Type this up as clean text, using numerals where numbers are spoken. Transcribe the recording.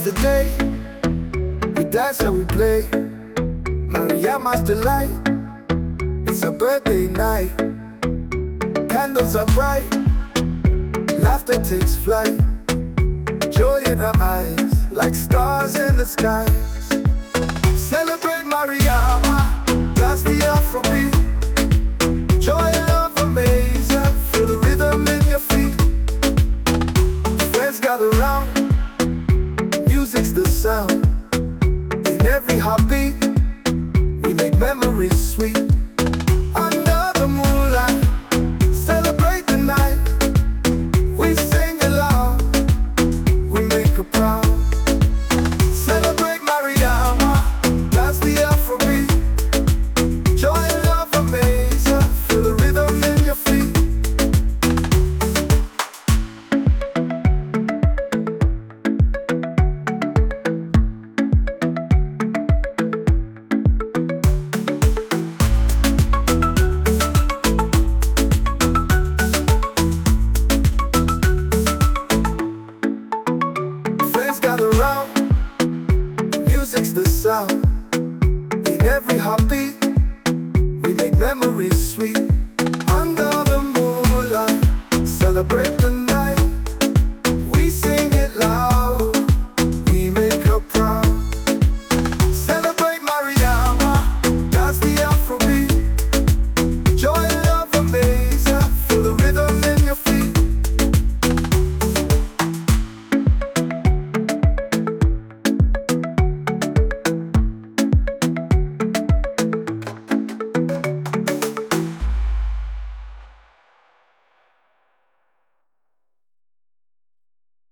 the day. We dance and we play. Mariama's delight. It's a birthday night. Candles are bright. Laughter takes flight. Joy in our eyes, like stars in the skies. Celebrate Mariama, that's the Afrobeat. Joy, love, amazing, feel the rhythm in your feet. Friends gather round, music's the sound. In every heartbeat, we make memories sweet. Under the moonlight, celebrate the night. We sing aloud, we make her proud. Celebrate Mariama, that's the Afrobeat. Joy, love, amazing, feel the rhythm in your feet. Friends gather round, music's the sound. In every heartbeat, we make memories sweet.